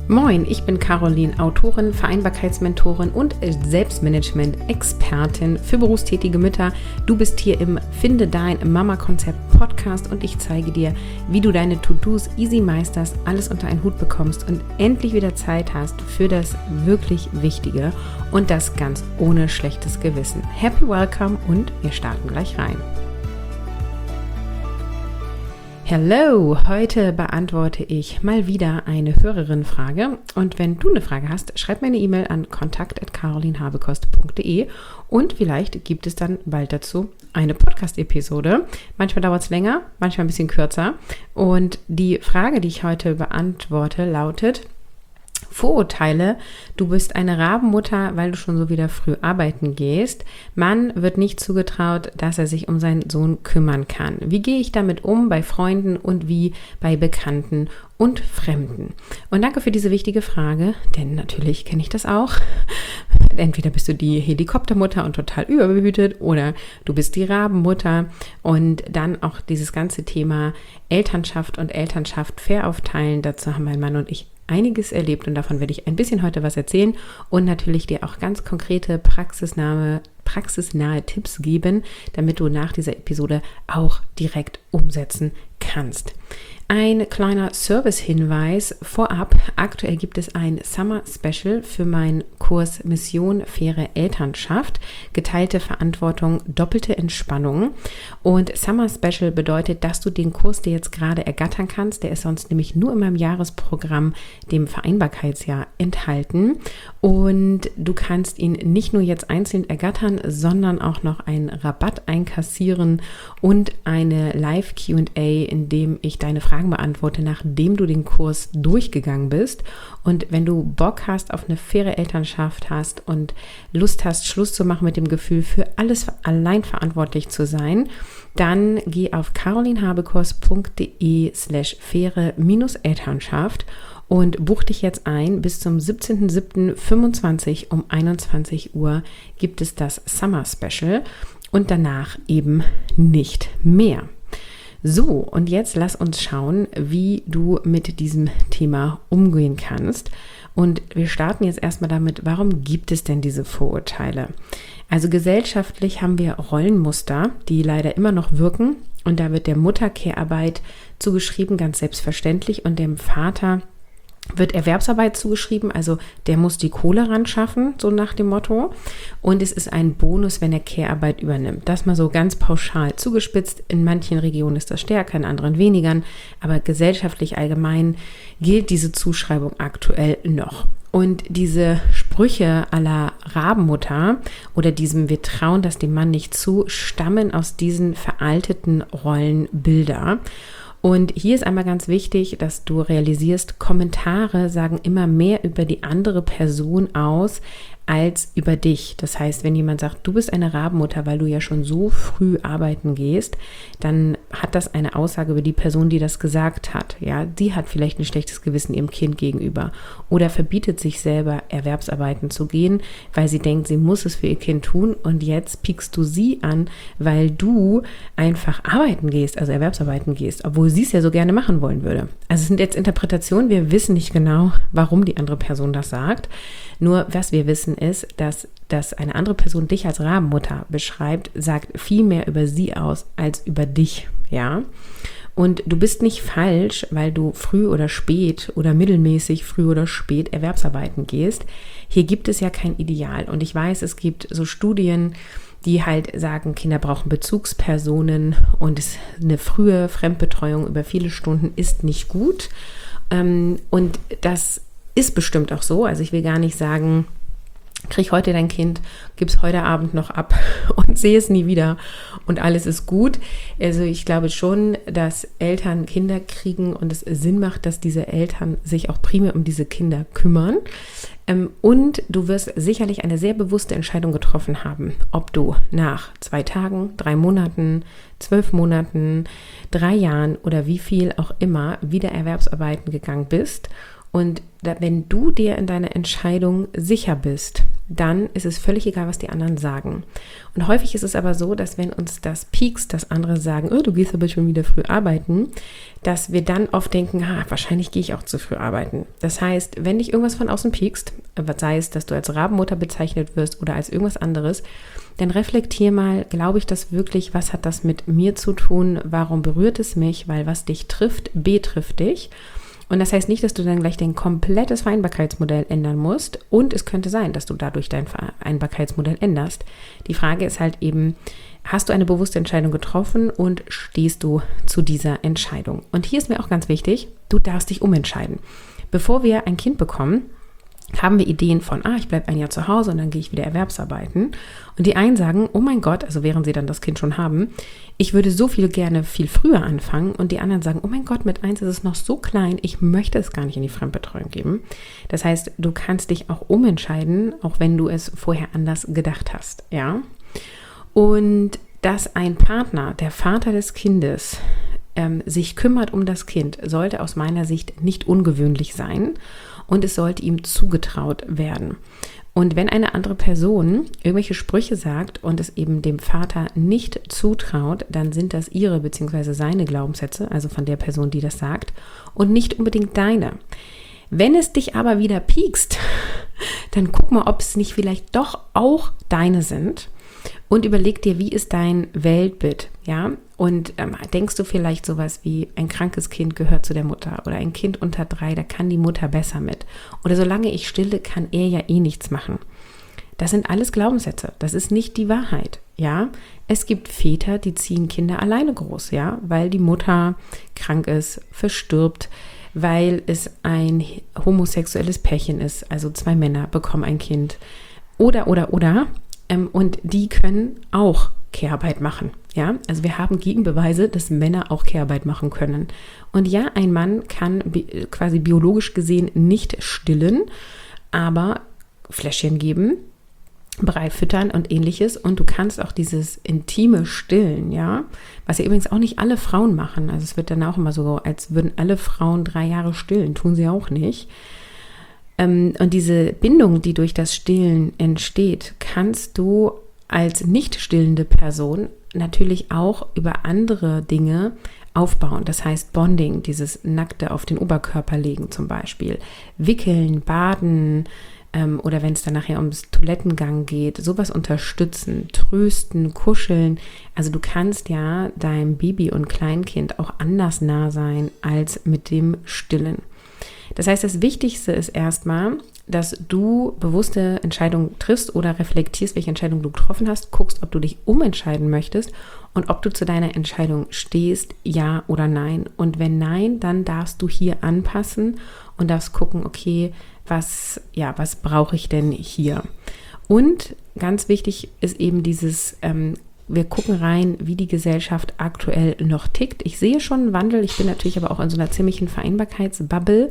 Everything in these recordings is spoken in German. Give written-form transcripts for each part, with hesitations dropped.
Moin, ich bin Caroline, Autorin, Vereinbarkeitsmentorin und Selbstmanagement-Expertin für berufstätige Mütter. Du bist hier im Finde dein Mama-Konzept Podcast und ich zeige dir, wie du deine To-Dos easy meisterst, alles unter einen Hut bekommst und endlich wieder Zeit hast für das wirklich Wichtige und das ganz ohne schlechtes Gewissen. Happy Welcome und wir starten gleich rein. Hallo, heute beantworte ich mal wieder eine Hörerin-Frage und wenn du eine Frage hast, schreib mir eine E-Mail an kontakt@carolinhabekost.de und vielleicht gibt es dann bald dazu eine Podcast-Episode. Manchmal dauert es länger, manchmal ein bisschen kürzer und die Frage, die ich heute beantworte, lautet: Vorurteile, du bist eine Rabenmutter, weil du schon so wieder früh arbeiten gehst. Mann wird nicht zugetraut, dass er sich um seinen Sohn kümmern kann. Wie gehe ich damit um bei Freunden und wie bei Bekannten und Fremden? Und danke für diese wichtige Frage, denn natürlich kenne ich das auch. Entweder bist du die Helikoptermutter und total überbehütet oder du bist die Rabenmutter und dann auch dieses ganze Thema Elternschaft und Elternschaft fair aufteilen. Dazu haben mein Mann und ich einiges erlebt und davon werde ich ein bisschen heute was erzählen und natürlich dir auch ganz konkrete praxisnahe Tipps geben, damit du nach dieser Episode auch direkt umsetzen kannst. Ein kleiner Service-Hinweis vorab. Aktuell gibt es ein Summer-Special für meinen Kurs Mission Faire Elternschaft, geteilte Verantwortung, doppelte Entspannung. Und Summer-Special bedeutet, dass du den Kurs dir jetzt gerade ergattern kannst. Der ist sonst nämlich nur in meinem Jahresprogramm, dem Vereinbarkeitsjahr, enthalten. Und du kannst ihn nicht nur jetzt einzeln ergattern, sondern auch noch einen Rabatt einkassieren und eine Live-Q&A, in dem ich deine Fragen beantworte, nachdem du den Kurs durchgegangen bist. Und wenn du Bock hast auf eine faire Elternschaft hast und Lust hast, Schluss zu machen mit dem Gefühl, für alles allein verantwortlich zu sein, dann geh auf carolinhabekost.de/faire-Elternschaft und buch dich jetzt ein. Bis zum 17.07.25 um 21 Uhr gibt es das Summer Special und danach eben nicht mehr. So, und jetzt lass uns schauen, wie du mit diesem Thema umgehen kannst. Und wir starten jetzt erstmal damit, warum gibt es denn diese Vorurteile? Also gesellschaftlich haben wir Rollenmuster, die leider immer noch wirken. Und da wird der Mutter Care-Arbeit zugeschrieben, ganz selbstverständlich, und dem Vater wird Erwerbsarbeit zugeschrieben, also der muss die Kohle ran schaffen, so nach dem Motto. Und es ist ein Bonus, wenn er Care-Arbeit übernimmt. Das mal so ganz pauschal zugespitzt. In manchen Regionen ist das stärker, in anderen weniger. Aber gesellschaftlich allgemein gilt diese Zuschreibung aktuell noch. Und diese Sprüche à la Rabenmutter oder diesem "Wir trauen das dem Mann nicht zu" stammen aus diesen veralteten Rollenbilder. Und hier ist einmal ganz wichtig, dass du realisierst, Kommentare sagen immer mehr über die andere Person aus als über dich. Das heißt, wenn jemand sagt, du bist eine Rabenmutter, weil du ja schon so früh arbeiten gehst, dann hat das eine Aussage über die Person, die das gesagt hat. Ja, die hat vielleicht ein schlechtes Gewissen ihrem Kind gegenüber oder verbietet sich selber, Erwerbsarbeiten zu gehen, weil sie denkt, sie muss es für ihr Kind tun und jetzt piekst du sie an, weil du einfach arbeiten gehst, also Erwerbsarbeiten gehst, obwohl sie es ja so gerne machen wollen würde. Also es sind jetzt Interpretationen, wir wissen nicht genau, warum die andere Person das sagt. Nur was wir wissen ist, dass eine andere Person dich als Rabenmutter beschreibt, sagt viel mehr über sie aus als über dich, ja. Und du bist nicht falsch, weil du früh oder spät oder mittelmäßig früh oder spät Erwerbsarbeiten gehst. Hier gibt es ja kein Ideal. Und ich weiß, es gibt so Studien, die halt sagen, Kinder brauchen Bezugspersonen und eine frühe Fremdbetreuung über viele Stunden ist nicht gut. Und das ist bestimmt auch so. Also ich will gar nicht sagen, krieg heute dein Kind, gib's heute Abend noch ab und sehe es nie wieder und alles ist gut. Also ich glaube schon, dass Eltern Kinder kriegen und es Sinn macht, dass diese Eltern sich auch primär um diese Kinder kümmern. Und du wirst sicherlich eine sehr bewusste Entscheidung getroffen haben, ob du nach 2 Tagen, 3 Monaten, 12 Monaten, 3 Jahren oder wie viel auch immer wieder Erwerbsarbeiten gegangen bist. Und wenn du dir in deiner Entscheidung sicher bist, dann ist es völlig egal, was die anderen sagen. Und häufig ist es aber so, dass wenn uns das piekst, dass andere sagen, oh, du gehst aber schon wieder früh arbeiten, dass wir dann oft denken, wahrscheinlich gehe ich auch zu früh arbeiten. Das heißt, wenn dich irgendwas von außen piekst, sei es, dass du als Rabenmutter bezeichnet wirst oder als irgendwas anderes, dann reflektier mal, glaube ich das wirklich, was hat das mit mir zu tun, warum berührt es mich, weil was dich trifft, betrifft dich. Und das heißt nicht, dass du dann gleich dein komplettes Vereinbarkeitsmodell ändern musst. Und es könnte sein, dass du dadurch dein Vereinbarkeitsmodell änderst. Die Frage ist halt eben, hast du eine bewusste Entscheidung getroffen und stehst du zu dieser Entscheidung? Und hier ist mir auch ganz wichtig, du darfst dich umentscheiden. Bevor wir ein Kind bekommen, haben wir Ideen von, ich bleibe ein Jahr zu Hause und dann gehe ich wieder erwerbsarbeiten. Und die einen sagen, oh mein Gott, also während sie dann das Kind schon haben, ich würde so gerne viel früher anfangen. Und die anderen sagen, oh mein Gott, mit 1 ist es noch so klein, ich möchte es gar nicht in die Fremdbetreuung geben. Das heißt, du kannst dich auch umentscheiden, auch wenn du es vorher anders gedacht hast, ja. Und dass ein Partner, der Vater des Kindes, sich kümmert um das Kind, sollte aus meiner Sicht nicht ungewöhnlich sein. Und es sollte ihm zugetraut werden. Und wenn eine andere Person irgendwelche Sprüche sagt und es eben dem Vater nicht zutraut, dann sind das ihre bzw. seine Glaubenssätze, also von der Person, die das sagt, und nicht unbedingt deine. Wenn es dich aber wieder piekst, dann guck mal, ob es nicht vielleicht doch auch deine sind. Und überleg dir, wie ist dein Weltbild, ja? Und denkst du vielleicht sowas wie, ein krankes Kind gehört zu der Mutter oder ein Kind unter 3, da kann die Mutter besser mit. Oder solange ich stille, kann er ja eh nichts machen. Das sind alles Glaubenssätze, das ist nicht die Wahrheit, ja? Es gibt Väter, die ziehen Kinder alleine groß, ja? Weil die Mutter krank ist, verstirbt, weil es ein homosexuelles Pärchen ist, also 2 Männer bekommen ein Kind. Oder. Und die können auch Care-Arbeit machen. Ja, also wir haben Gegenbeweise, dass Männer auch Care-Arbeit machen können. Und ja, ein Mann kann quasi biologisch gesehen nicht stillen, aber Fläschchen geben, Brei füttern und ähnliches. Und du kannst auch dieses intime Stillen, ja, was ja übrigens auch nicht alle Frauen machen. Also es wird dann auch immer so, als würden alle Frauen 3 Jahre stillen, tun sie auch nicht. Und diese Bindung, die durch das Stillen entsteht, kannst du als nicht stillende Person natürlich auch über andere Dinge aufbauen. Das heißt Bonding, dieses nackte auf den Oberkörper legen zum Beispiel, wickeln, baden oder wenn es dann nachher ums Toilettengang geht, sowas unterstützen, trösten, kuscheln. Also du kannst ja deinem Baby und Kleinkind auch anders nah sein als mit dem Stillen. Das heißt, das Wichtigste ist erstmal, dass du bewusste Entscheidungen triffst oder reflektierst, welche Entscheidung du getroffen hast, guckst, ob du dich umentscheiden möchtest und ob du zu deiner Entscheidung stehst, ja oder nein. Und wenn nein, dann darfst du hier anpassen und darfst gucken, okay, was brauche ich denn hier? Und ganz wichtig ist eben dieses wir gucken rein, wie die Gesellschaft aktuell noch tickt. Ich sehe schon einen Wandel, ich bin natürlich aber auch in so einer ziemlichen Vereinbarkeitsbubble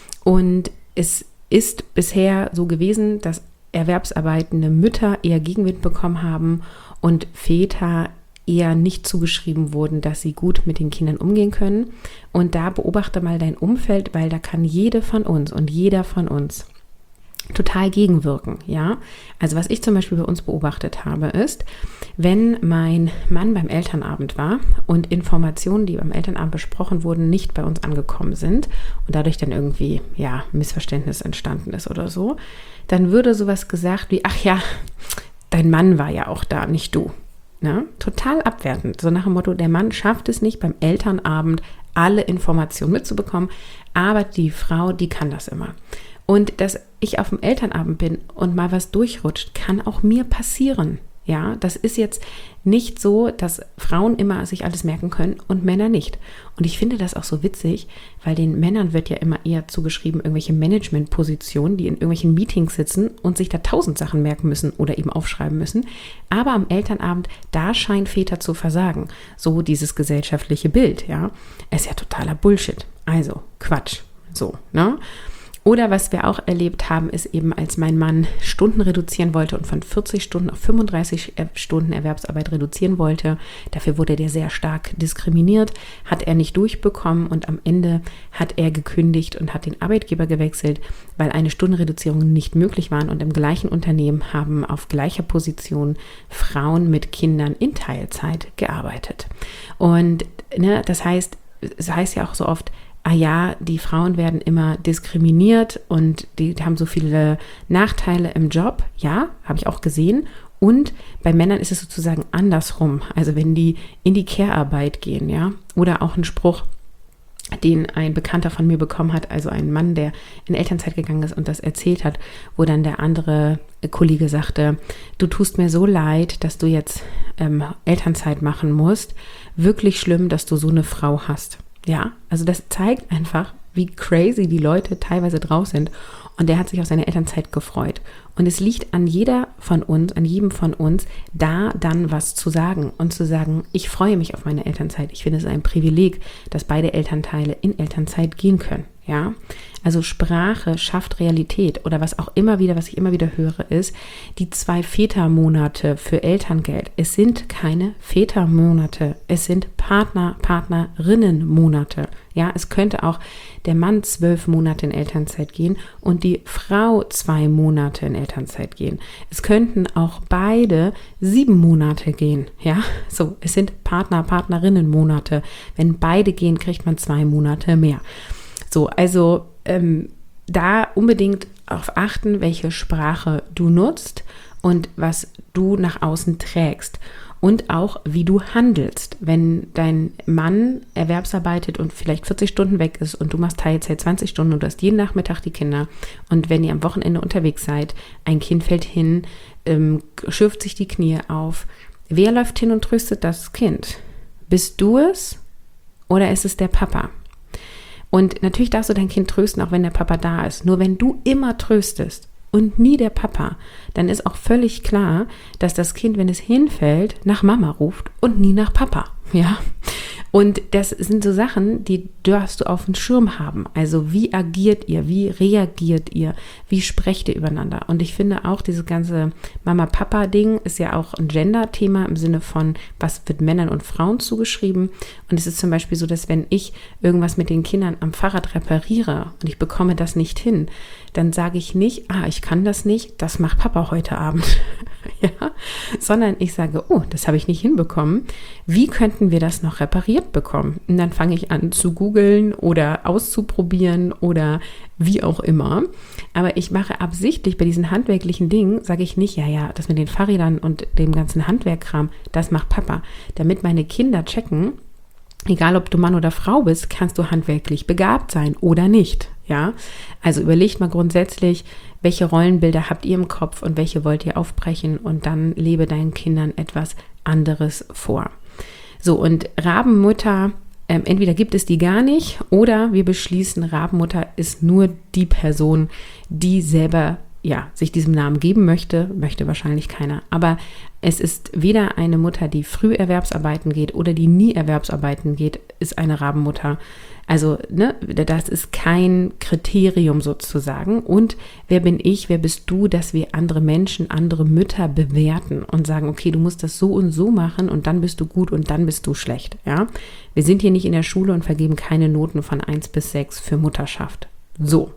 und es ist bisher so gewesen, dass erwerbsarbeitende Mütter eher Gegenwind bekommen haben und Väter eher nicht zugeschrieben wurden, dass sie gut mit den Kindern umgehen können. Und da beobachte mal dein Umfeld, weil da kann jede von uns und jeder von uns total gegenwirken, ja. Also was ich zum Beispiel bei uns beobachtet habe, ist, wenn mein Mann beim Elternabend war und Informationen, die beim Elternabend besprochen wurden, nicht bei uns angekommen sind und dadurch dann irgendwie, Missverständnis entstanden ist oder so, dann würde sowas gesagt wie, ach ja, dein Mann war ja auch da, nicht du. Ja? Total abwertend, so nach dem Motto, der Mann schafft es nicht beim Elternabend alle Informationen mitzubekommen, aber die Frau, die kann das immer. Und dass ich auf dem Elternabend bin und mal was durchrutscht, kann auch mir passieren. Ja, das ist jetzt nicht so, dass Frauen immer sich alles merken können und Männer nicht. Und ich finde das auch so witzig, weil den Männern wird ja immer eher zugeschrieben, irgendwelche Managementpositionen, die in irgendwelchen Meetings sitzen und sich da 1000 Sachen merken müssen oder eben aufschreiben müssen. Aber am Elternabend, da scheinen Väter zu versagen. So dieses gesellschaftliche Bild, ja. Ist ja totaler Bullshit. Also Quatsch. So, ne? Oder was wir auch erlebt haben, ist eben, als mein Mann Stunden reduzieren wollte und von 40 Stunden auf 35 Stunden Erwerbsarbeit reduzieren wollte. Dafür wurde der sehr stark diskriminiert, hat er nicht durchbekommen und am Ende hat er gekündigt und hat den Arbeitgeber gewechselt, weil eine Stundenreduzierung nicht möglich waren, und im gleichen Unternehmen haben auf gleicher Position Frauen mit Kindern in Teilzeit gearbeitet. Und das heißt ja auch so oft, ja, die Frauen werden immer diskriminiert und die haben so viele Nachteile im Job. Ja, habe ich auch gesehen. Und bei Männern ist es sozusagen andersrum. Also wenn die in die Care-Arbeit gehen, ja, oder auch ein Spruch, den ein Bekannter von mir bekommen hat, also ein Mann, der in Elternzeit gegangen ist und das erzählt hat, wo dann der andere Kollege sagte, du tust mir so leid, dass du jetzt Elternzeit machen musst. Wirklich schlimm, dass du so eine Frau hast. Ja, also das zeigt einfach, wie crazy die Leute teilweise drauf sind. Und der hat sich auf seine Elternzeit gefreut. Und es liegt an jedem von uns, da dann was zu sagen und zu sagen, ich freue mich auf meine Elternzeit. Ich finde es ein Privileg, dass beide Elternteile in Elternzeit gehen können. Ja, also Sprache schafft Realität. Oder was ich immer wieder höre, ist, die 2 Vätermonate für Elterngeld. Es sind keine Vätermonate, es sind Partnerinnenmonate. Ja, es könnte auch der Mann 12 Monate in Elternzeit gehen und die Frau 2 Monate in Elternzeit gehen. Es könnten auch beide 7 Monate gehen. Ja, so, es sind Partnerinnenmonate. Wenn beide gehen, kriegt man 2 Monate mehr. So, also da unbedingt darauf achten, welche Sprache du nutzt und was du nach außen trägst. Und auch, wie du handelst. Wenn dein Mann erwerbsarbeitet und vielleicht 40 Stunden weg ist und du machst Teilzeit 20 Stunden und du hast jeden Nachmittag die Kinder, und wenn ihr am Wochenende unterwegs seid, ein Kind fällt hin, schürft sich die Knie auf, wer läuft hin und tröstet das Kind? Bist du es oder ist es der Papa? Und natürlich darfst du dein Kind trösten, auch wenn der Papa da ist. Nur wenn du immer tröstest und nie der Papa, dann ist auch völlig klar, dass das Kind, wenn es hinfällt, nach Mama ruft und nie nach Papa. Ja. Und das sind so Sachen, die darfst du auf dem Schirm haben. Also wie agiert ihr, wie reagiert ihr, wie sprecht ihr übereinander? Und ich finde auch, dieses ganze Mama-Papa-Ding ist ja auch ein Gender-Thema im Sinne von, was wird Männern und Frauen zugeschrieben? Und es ist zum Beispiel so, dass wenn ich irgendwas mit den Kindern am Fahrrad repariere und ich bekomme das nicht hin, dann sage ich nicht, ich kann das nicht, das macht Papa heute Abend. Ja? Sondern ich sage, das habe ich nicht hinbekommen. Wie könnten wir das noch repariert bekommen? Und dann fange ich an zu googeln oder auszuprobieren oder wie auch immer. Aber ich mache absichtlich bei diesen handwerklichen Dingen, sage ich nicht, das mit den Fahrrädern und dem ganzen Handwerkkram, das macht Papa. Damit meine Kinder checken, egal ob du Mann oder Frau bist, kannst du handwerklich begabt sein oder nicht. Ja, also überlegt mal grundsätzlich, welche Rollenbilder habt ihr im Kopf und welche wollt ihr aufbrechen, und dann lebe deinen Kindern etwas anderes vor. So, und Rabenmutter, entweder gibt es die gar nicht oder wir beschließen, Rabenmutter ist nur die Person, die selber sich diesem Namen geben möchte wahrscheinlich keiner. Aber es ist weder eine Mutter, die früh erwerbsarbeiten geht oder die nie erwerbsarbeiten geht, ist eine Rabenmutter. Also, das ist kein Kriterium sozusagen. Und wer bin ich, wer bist du, dass wir andere Menschen, andere Mütter bewerten und sagen, okay, du musst das so und so machen und dann bist du gut und dann bist du schlecht. Ja? Wir sind hier nicht in der Schule und vergeben keine Noten von 1 bis 6 für Mutterschaft. So.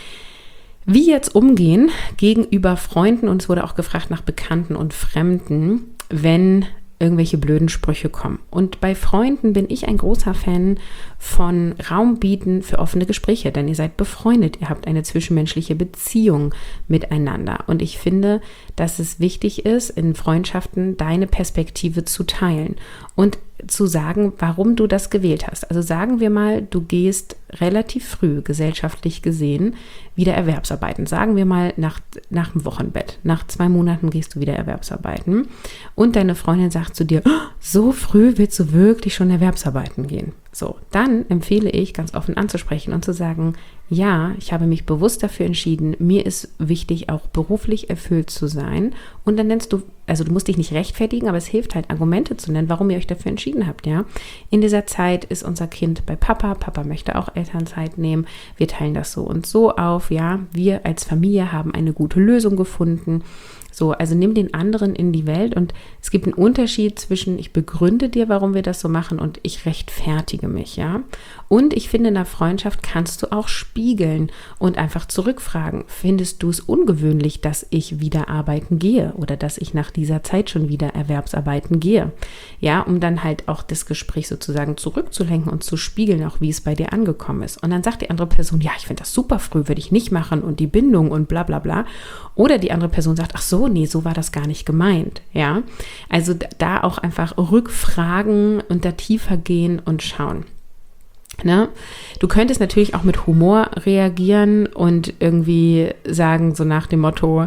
Wie jetzt umgehen gegenüber Freunden, und es wurde auch gefragt nach Bekannten und Fremden, wenn irgendwelche blöden Sprüche kommen. Und bei Freunden bin ich ein großer Fan von Raum bieten für offene Gespräche, denn ihr seid befreundet, ihr habt eine zwischenmenschliche Beziehung miteinander. Und ich finde, dass es wichtig ist, in Freundschaften deine Perspektive zu teilen und zu sagen, warum du das gewählt hast. Also sagen wir mal, du gehst relativ früh, gesellschaftlich gesehen, wieder erwerbsarbeiten. Sagen wir mal nach dem Wochenbett. Nach 2 Monaten gehst du wieder erwerbsarbeiten und deine Freundin sagt zu dir, so früh willst du wirklich schon erwerbsarbeiten gehen? So, dann empfehle ich, ganz offen anzusprechen und zu sagen, ja, ich habe mich bewusst dafür entschieden, mir ist wichtig, auch beruflich erfüllt zu sein. Und dann nennst du, also du musst dich nicht rechtfertigen, aber es hilft halt, Argumente zu nennen, warum ihr euch dafür entschieden habt, ja. In dieser Zeit ist unser Kind bei Papa, Papa möchte auch Elternzeit nehmen, wir teilen das so und so auf, ja. Wir als Familie haben eine gute Lösung gefunden. So, also nimm den anderen in die Welt und es gibt einen Unterschied zwischen ich begründe dir, warum wir das so machen und ich rechtfertige mich, ja. Und ich finde, in der Freundschaft kannst du auch spiegeln und einfach zurückfragen, findest du es ungewöhnlich, dass ich wieder arbeiten gehe oder dass ich nach dieser Zeit schon wieder erwerbsarbeiten gehe? Ja, um dann halt auch das Gespräch sozusagen zurückzulenken und zu spiegeln, auch wie es bei dir angekommen ist. Und dann sagt die andere Person, ja, ich finde das super früh, würde ich nicht machen und die Bindung und bla bla bla. Oder die andere Person sagt, ach so, nee, so war das gar nicht gemeint, ja. Also da auch einfach rückfragen und da tiefer gehen und schauen. Ne? Du könntest natürlich auch mit Humor reagieren und irgendwie sagen, so nach dem Motto,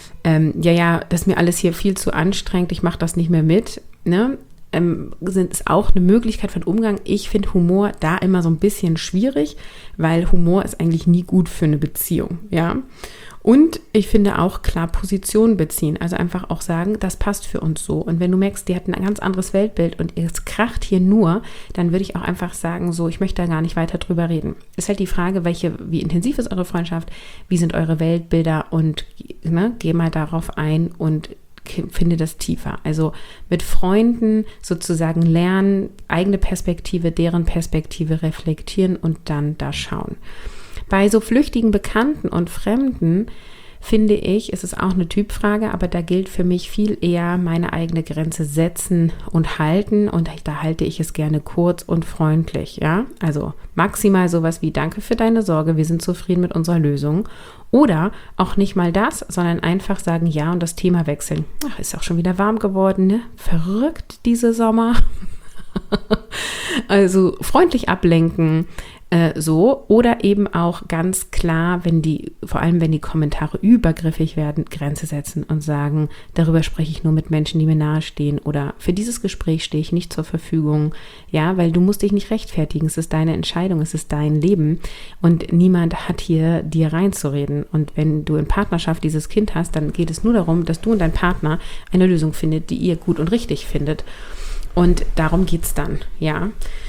ja, das ist mir alles hier viel zu anstrengend, ich mache das nicht mehr mit, ne? Ist auch eine Möglichkeit von Umgang. Ich finde Humor da immer so ein bisschen schwierig, weil Humor ist eigentlich nie gut für eine Beziehung, ja. Und ich finde auch klar Position beziehen, also einfach auch sagen, das passt für uns so. Und wenn du merkst, die hat ein ganz anderes Weltbild und es kracht hier nur, dann würde ich auch einfach sagen, so, ich möchte da gar nicht weiter drüber reden. Ist halt die Frage, wie intensiv ist eure Freundschaft, wie sind eure Weltbilder und geh mal darauf ein und finde das tiefer. Also mit Freunden sozusagen lernen, eigene Perspektive, deren Perspektive reflektieren und dann da schauen. Bei so flüchtigen Bekannten und Fremden finde ich, ist es auch eine Typfrage, aber da gilt für mich viel eher meine eigene Grenze setzen und halten und da halte ich es gerne kurz und freundlich, ja, also maximal sowas wie danke für deine Sorge, wir sind zufrieden mit unserer Lösung oder auch nicht mal das, sondern einfach sagen ja und das Thema wechseln. Ach, ist auch schon wieder warm geworden, ne? Verrückt diese Sommer. Also freundlich ablenken, so oder eben auch ganz klar, vor allem wenn die Kommentare übergriffig werden, Grenze setzen und sagen, darüber spreche ich nur mit Menschen, die mir nahestehen oder für dieses Gespräch stehe ich nicht zur Verfügung, ja, weil du musst dich nicht rechtfertigen, es ist deine Entscheidung, es ist dein Leben und niemand hat hier dir reinzureden und wenn du in Partnerschaft dieses Kind hast, dann geht es nur darum, dass du und dein Partner eine Lösung findet, die ihr gut und richtig findet und darum geht's dann, ja.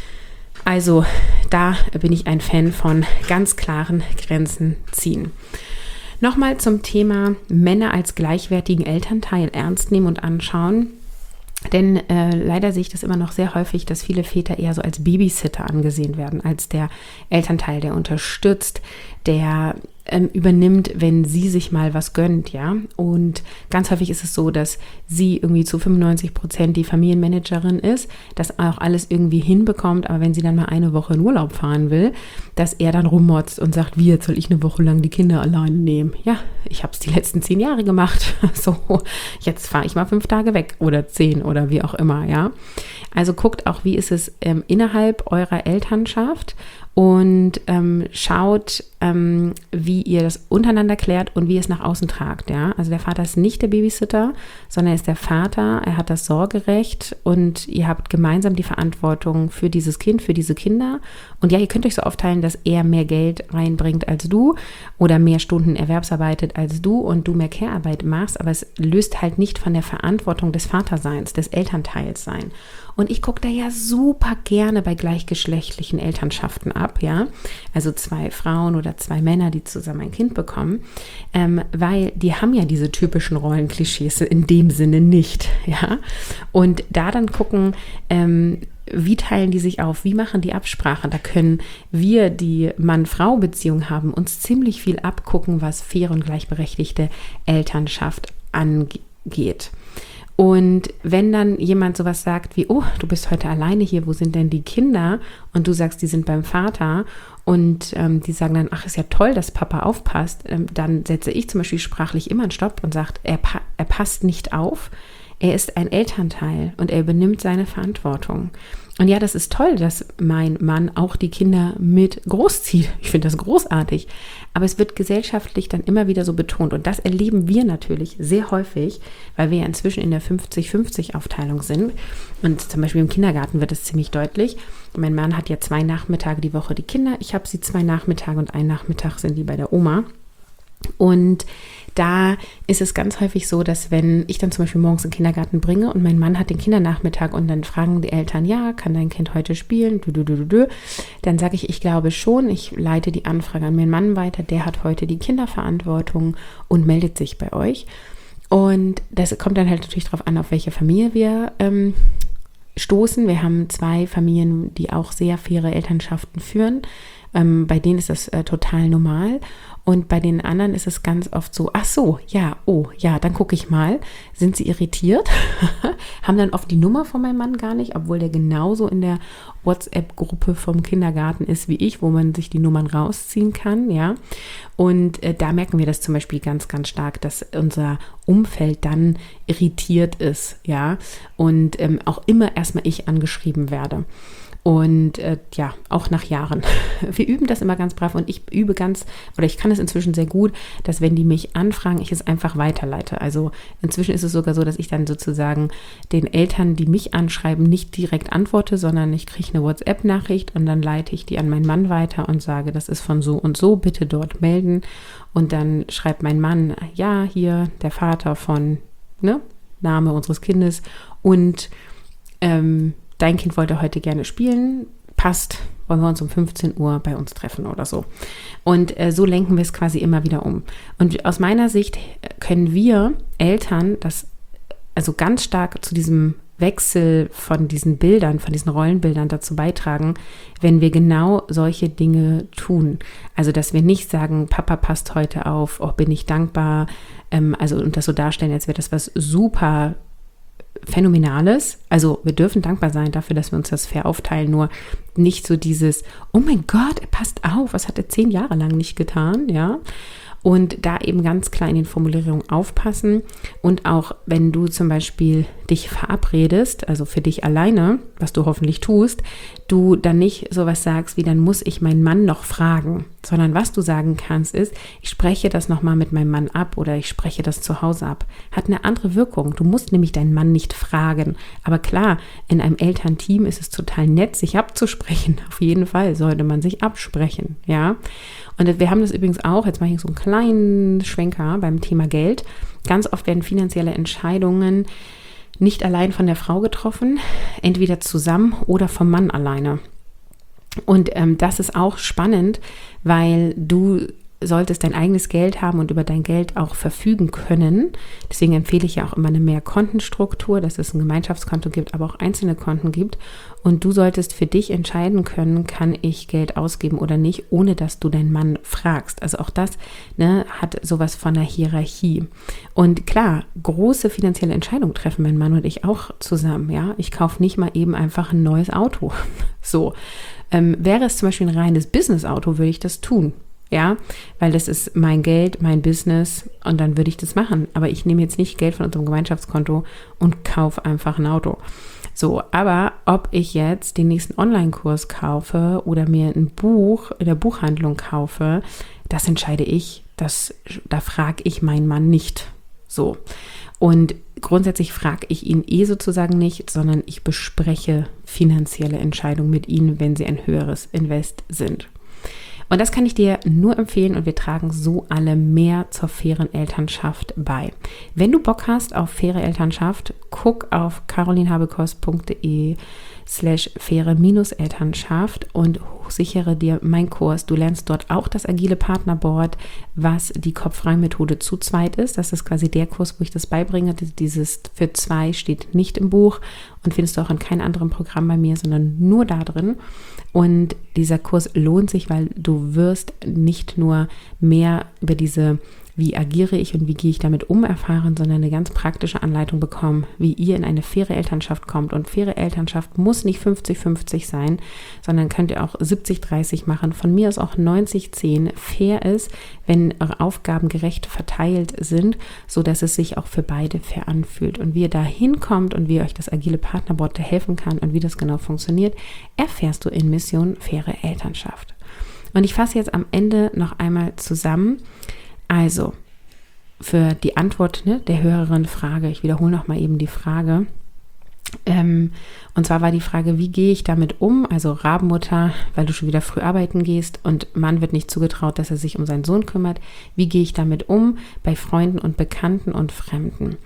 Also da bin ich ein Fan von ganz klaren Grenzen ziehen. Nochmal zum Thema Männer als gleichwertigen Elternteil ernst nehmen und anschauen. Denn leider sehe ich das immer noch sehr häufig, dass viele Väter eher so als Babysitter angesehen werden, als der Elternteil, der unterstützt, der übernimmt, wenn sie sich mal was gönnt, ja. Und ganz häufig ist es so, dass sie irgendwie zu 95% die Familienmanagerin ist, das auch alles irgendwie hinbekommt, aber wenn sie dann mal eine Woche in Urlaub fahren will, dass er dann rummotzt und sagt, wie, jetzt soll ich eine Woche lang die Kinder alleine nehmen? Ja, ich habe es die letzten 10 Jahre gemacht, so, jetzt fahre ich mal 5 Tage weg oder 10 oder wie auch immer, ja. Also guckt auch, wie ist es innerhalb eurer Elternschaft und schaut, wie ihr das untereinander klärt und wie ihr es nach außen tragt. Ja? Also der Vater ist nicht der Babysitter, sondern er ist der Vater, er hat das Sorgerecht und ihr habt gemeinsam die Verantwortung für dieses Kind, für diese Kinder. Und ja, ihr könnt euch so aufteilen, dass er mehr Geld reinbringt als du oder mehr Stunden erwerbsarbeitet als du und du mehr Care-Arbeit machst, aber es löst halt nicht von der Verantwortung des Vaterseins, des Elternteils sein. Und ich gucke da ja super gerne bei gleichgeschlechtlichen Elternschaften ab, ja, also 2 Frauen oder 2 Männer, die zusammen ein Kind bekommen, weil die haben ja diese typischen Rollenklischees in dem Sinne nicht, ja, und da dann gucken, wie teilen die sich auf, wie machen die Absprachen, da können wir, die Mann-Frau-Beziehung haben, uns ziemlich viel abgucken, was faire und gleichberechtigte Elternschaft angeht. Und wenn dann jemand sowas sagt wie, oh, du bist heute alleine hier, wo sind denn die Kinder? Und du sagst, die sind beim Vater und die sagen dann, ach, ist ja toll, dass Papa aufpasst, dann setze ich zum Beispiel sprachlich immer einen Stopp und sage, er passt nicht auf, er ist ein Elternteil und er übernimmt seine Verantwortung. Und ja, das ist toll, dass mein Mann auch die Kinder mit großzieht. Ich finde das großartig. Aber es wird gesellschaftlich dann immer wieder so betont. Und das erleben wir natürlich sehr häufig, weil wir ja inzwischen in der 50-50-Aufteilung sind. Und zum Beispiel im Kindergarten wird es ziemlich deutlich. Mein Mann hat ja 2 Nachmittage die Woche die Kinder. Ich habe sie 2 Nachmittage und einen Nachmittag sind die bei der Oma. Und da ist es ganz häufig so, dass wenn ich dann zum Beispiel morgens in den Kindergarten bringe und mein Mann hat den Kindernachmittag und dann fragen die Eltern, ja, kann dein Kind heute spielen? Dann sage ich glaube schon, ich leite die Anfrage an meinen Mann weiter, der hat heute die Kinderverantwortung und meldet sich bei euch. Und das kommt dann halt natürlich darauf an, auf welche Familie wir stoßen. Wir haben 2 Familien, die auch sehr faire Elternschaften führen. Bei denen ist das total normal. Und bei den anderen ist es ganz oft so, ach so, ja, oh, ja, dann gucke ich mal. Sind sie irritiert? Haben dann oft die Nummer von meinem Mann gar nicht, obwohl der genauso in der WhatsApp-Gruppe vom Kindergarten ist wie ich, wo man sich die Nummern rausziehen kann, ja. Und da merken wir das zum Beispiel ganz, ganz stark, dass unser Umfeld dann irritiert ist, ja. Und auch immer erstmal ich angeschrieben werde. Und ja, auch nach Jahren. Wir üben das immer ganz brav und ich kann es inzwischen sehr gut, dass wenn die mich anfragen, ich es einfach weiterleite. Also inzwischen ist es sogar so, dass ich dann sozusagen den Eltern, die mich anschreiben, nicht direkt antworte, sondern ich kriege eine WhatsApp-Nachricht und dann leite ich die an meinen Mann weiter und sage, das ist von so und so, bitte dort melden. Und dann schreibt mein Mann, ja, hier der Vater von, Name unseres Kindes und dein Kind wollte heute gerne spielen, passt, wollen wir uns um 15 Uhr bei uns treffen oder so. Und so lenken wir es quasi immer wieder um. Und aus meiner Sicht können wir Eltern das also ganz stark zu diesem Wechsel von diesen Bildern, von diesen Rollenbildern dazu beitragen, wenn wir genau solche Dinge tun. Also, dass wir nicht sagen, Papa passt heute auf, oh, bin ich dankbar, und das so darstellen, als wäre das was super Phänomenales. Also wir dürfen dankbar sein dafür, dass wir uns das fair aufteilen, nur nicht so dieses, oh mein Gott, er passt auf, was hat er 10 Jahre lang nicht getan, ja. Und da eben ganz klar in den Formulierungen aufpassen und auch wenn du zum Beispiel dich verabredest, also für dich alleine, was du hoffentlich tust, du dann nicht sowas sagst wie, dann muss ich meinen Mann noch fragen, sondern was du sagen kannst ist, ich spreche das nochmal mit meinem Mann ab oder ich spreche das zu Hause ab. Hat eine andere Wirkung. Du musst nämlich deinen Mann nicht fragen. Aber klar, in einem Elternteam ist es total nett, sich abzusprechen. Auf jeden Fall sollte man sich absprechen, ja. Und wir haben das übrigens auch, jetzt mache ich so einen kleinen Schwenker beim Thema Geld. Ganz oft werden finanzielle Entscheidungen nicht allein von der Frau getroffen, entweder zusammen oder vom Mann alleine. Und das ist auch spannend, weil du solltest dein eigenes Geld haben und über dein Geld auch verfügen können. Deswegen empfehle ich ja auch immer eine Mehrkontenstruktur, dass es ein Gemeinschaftskonto gibt, aber auch einzelne Konten gibt. Und du solltest für dich entscheiden können, kann ich Geld ausgeben oder nicht, ohne dass du deinen Mann fragst. Also auch das hat sowas von einer Hierarchie. Und klar, große finanzielle Entscheidungen treffen mein Mann und ich auch zusammen. Ja, ich kaufe nicht mal eben einfach ein neues Auto. So, wäre es zum Beispiel ein reines Business-Auto, würde ich das tun. Ja, weil das ist mein Geld, mein Business und dann würde ich das machen. Aber ich nehme jetzt nicht Geld von unserem Gemeinschaftskonto und kaufe einfach ein Auto. So, aber ob ich jetzt den nächsten Online-Kurs kaufe oder mir ein Buch in der Buchhandlung kaufe, das entscheide ich. Da frage ich meinen Mann nicht. So. Und grundsätzlich frage ich ihn sozusagen nicht, sondern ich bespreche finanzielle Entscheidungen mit ihm, wenn sie ein höheres Invest sind. Und das kann ich dir nur empfehlen und wir tragen so alle mehr zur fairen Elternschaft bei. Wenn du Bock hast auf faire Elternschaft, guck auf carolinhabekost.de/faire-Elternschaft und sichere dir meinen Kurs. Du lernst dort auch das agile Partnerboard, was die Kopf-frei-Methode zu zweit ist. Das ist quasi der Kurs, wo ich das beibringe. Dieses für 2 steht nicht im Buch und findest du auch in keinem anderen Programm bei mir, sondern nur da drin. Und dieser Kurs lohnt sich, weil du wirst nicht nur mehr über diese wie agiere ich und wie gehe ich damit um, erfahren, sondern eine ganz praktische Anleitung bekommen, wie ihr in eine faire Elternschaft kommt. Und faire Elternschaft muss nicht 50-50 sein, sondern könnt ihr auch 70-30 machen. Von mir aus auch 90-10. Fair ist, wenn eure Aufgaben gerecht verteilt sind, sodass es sich auch für beide fair anfühlt. Und wie ihr da hinkommt und wie euch das agile Partnerboard helfen kann und wie das genau funktioniert, erfährst du in Mission Faire Elternschaft. Und ich fasse jetzt am Ende noch einmal zusammen. Also, für die Antwort der Hörerin Frage, ich wiederhole noch mal eben die Frage. Und zwar war die Frage, wie gehe ich damit um? Also Rabenmutter, weil du schon wieder früh arbeiten gehst und Mann wird nicht zugetraut, dass er sich um seinen Sohn kümmert. Wie gehe ich damit um bei Freunden und Bekannten und Fremden?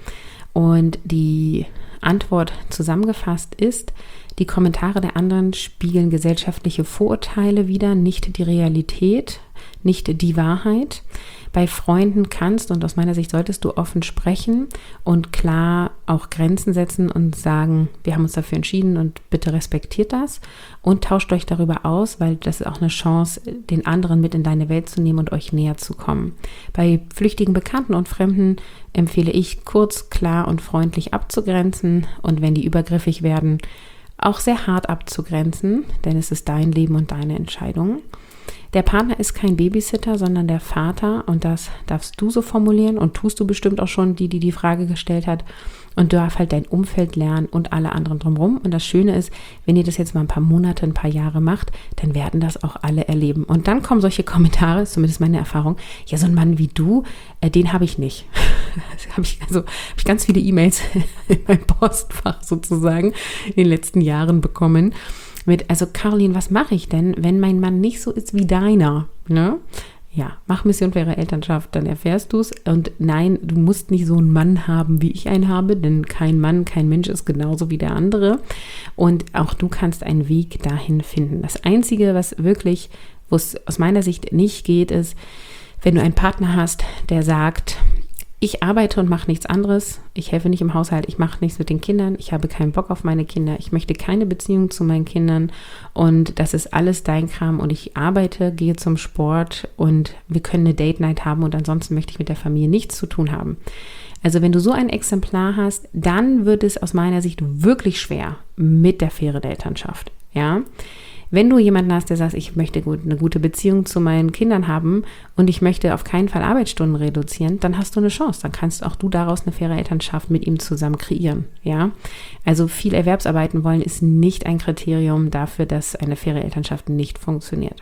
Und die Antwort zusammengefasst ist, die Kommentare der anderen spiegeln gesellschaftliche Vorurteile wider, nicht die Realität, nicht die Wahrheit. Bei Freunden kannst und aus meiner Sicht solltest du offen sprechen und klar auch Grenzen setzen und sagen, wir haben uns dafür entschieden und bitte respektiert das und tauscht euch darüber aus, weil das ist auch eine Chance, den anderen mit in deine Welt zu nehmen und euch näher zu kommen. Bei flüchtigen Bekannten und Fremden empfehle ich, kurz, klar und freundlich abzugrenzen und wenn die übergriffig werden, auch sehr hart abzugrenzen, denn es ist dein Leben und deine Entscheidung. Der Partner ist kein Babysitter, sondern der Vater und das darfst du so formulieren und tust du bestimmt auch schon, die Frage gestellt hat und darf halt dein Umfeld lernen und alle anderen drumherum. Und das Schöne ist, wenn ihr das jetzt mal ein paar Monate, ein paar Jahre macht, dann werden das auch alle erleben. Und dann kommen solche Kommentare, ist zumindest meine Erfahrung, ja, so ein Mann wie du, den habe ich nicht. Habe ich ganz viele E-Mails in meinem Postfach sozusagen in den letzten Jahren bekommen. Also Caroline, was mache ich denn, wenn mein Mann nicht so ist wie deiner? Ne? Ja, mach Mission Faire Elternschaft, dann erfährst du es. Und nein, du musst nicht so einen Mann haben, wie ich einen habe, denn kein Mann, kein Mensch ist genauso wie der andere. Und auch du kannst einen Weg dahin finden. Das Einzige, was wirklich, wo es aus meiner Sicht nicht geht, ist, wenn du einen Partner hast, der sagt, ich arbeite und mache nichts anderes, ich helfe nicht im Haushalt, ich mache nichts mit den Kindern, ich habe keinen Bock auf meine Kinder, ich möchte keine Beziehung zu meinen Kindern und das ist alles dein Kram und ich arbeite, gehe zum Sport und wir können eine Date-Night haben und ansonsten möchte ich mit der Familie nichts zu tun haben. Also wenn du so ein Exemplar hast, dann wird es aus meiner Sicht wirklich schwer mit der fairen Elternschaft, ja. Wenn du jemanden hast, der sagt, ich möchte eine gute Beziehung zu meinen Kindern haben und ich möchte auf keinen Fall Arbeitsstunden reduzieren, dann hast du eine Chance. Dann kannst auch du daraus eine faire Elternschaft mit ihm zusammen kreieren. Ja? Also viel Erwerbsarbeiten wollen ist nicht ein Kriterium dafür, dass eine faire Elternschaft nicht funktioniert.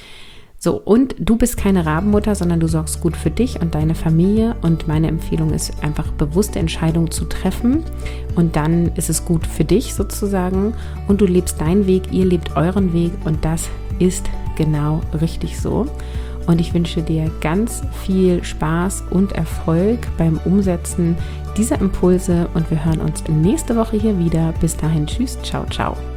So, und du bist keine Rabenmutter, sondern du sorgst gut für dich und deine Familie und meine Empfehlung ist einfach bewusste Entscheidungen zu treffen und dann ist es gut für dich sozusagen und du lebst deinen Weg, ihr lebt euren Weg und das ist genau richtig so. Und ich wünsche dir ganz viel Spaß und Erfolg beim Umsetzen dieser Impulse und wir hören uns nächste Woche hier wieder. Bis dahin, tschüss, ciao, ciao.